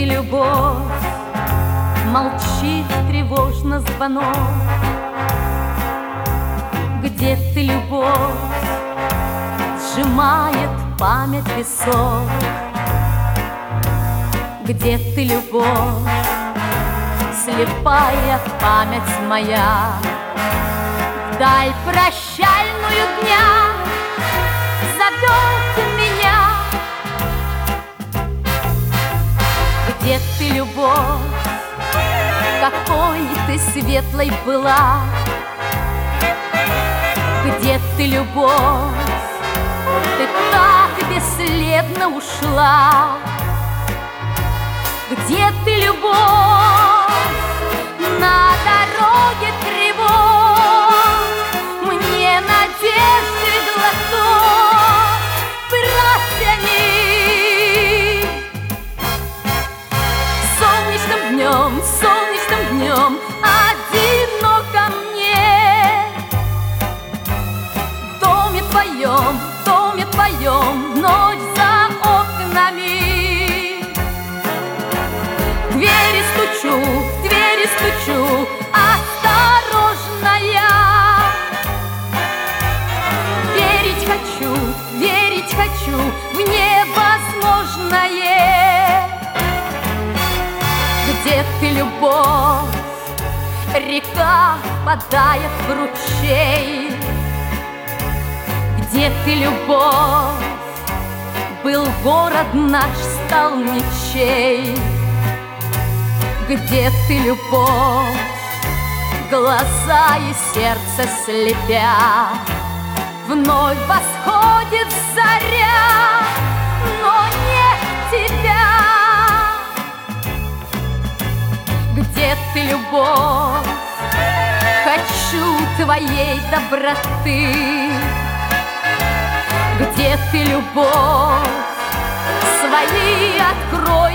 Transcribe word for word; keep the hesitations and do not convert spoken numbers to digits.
любовь? Молчит тревожно звонок. Где ты, любовь? Сжимает память висок. Где ты, любовь? Слепая память моя, вдаль прощальную дня зовет меня. Где ты, любовь? Какой ты светлой была? Где ты, любовь? Ты так бесследно ушла. Где ты, любовь? На дороге тревог мне надежды глоток протяни. Солнечным днем, солнечным днем одиноко мне. В доме твоем, в доме твоем ночь за окнами. В двери стучу, в двери стучу, осторожно я. Верить хочу, верить хочу в невозможное. Где ты, любовь? Река впадает в ручей. Где ты, любовь? Был город наш, стал ничей. Где ты, любовь? Глаза и сердце слепя, вновь восходит заря, но нет тебя. Где ты, любовь? Хочу твоей доброты. Где ты, любовь? Свои открой